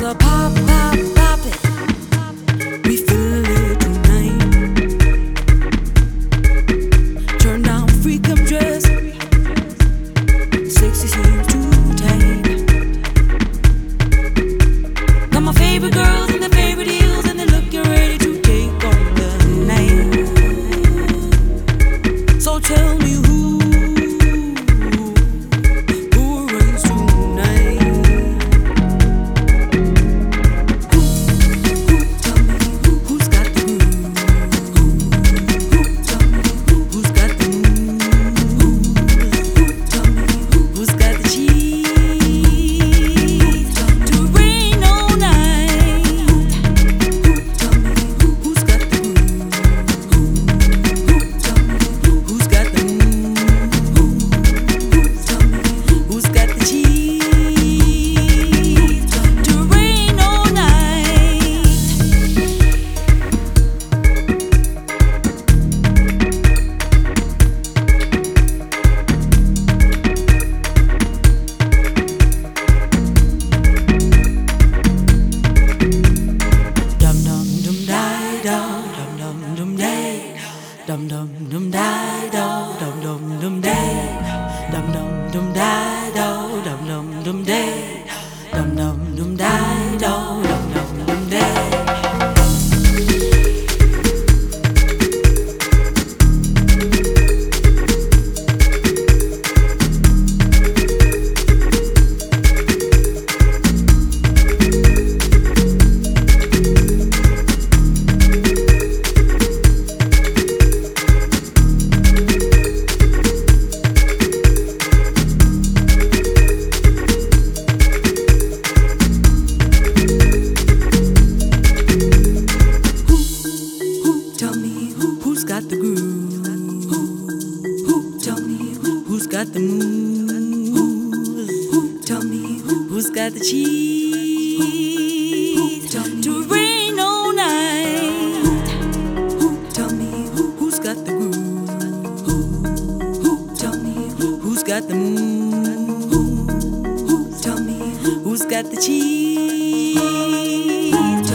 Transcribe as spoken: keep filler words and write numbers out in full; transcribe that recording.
a pop, pop, pop it. We feel it tonight. Turn down, freak up dress. Sexy seems too tight. Got my favorite girls and their favorite heels, and they're looking ready to take on the night. So tell me who. Dum dum dum die do, dum dum dum day, dum dum dum die do, dum dum dum day, dum dum dum die do, dum dum dum day. Who's got the groove? Who, who, tell me who, who's got the moves? Who, who, tell me who, who's got the cheese? Who, tell me to rain all night? Who, who, tell me who, who's got the groove? Who, who, tell me who, who's got the moves? Who, who, tell me who, who's got the cheese?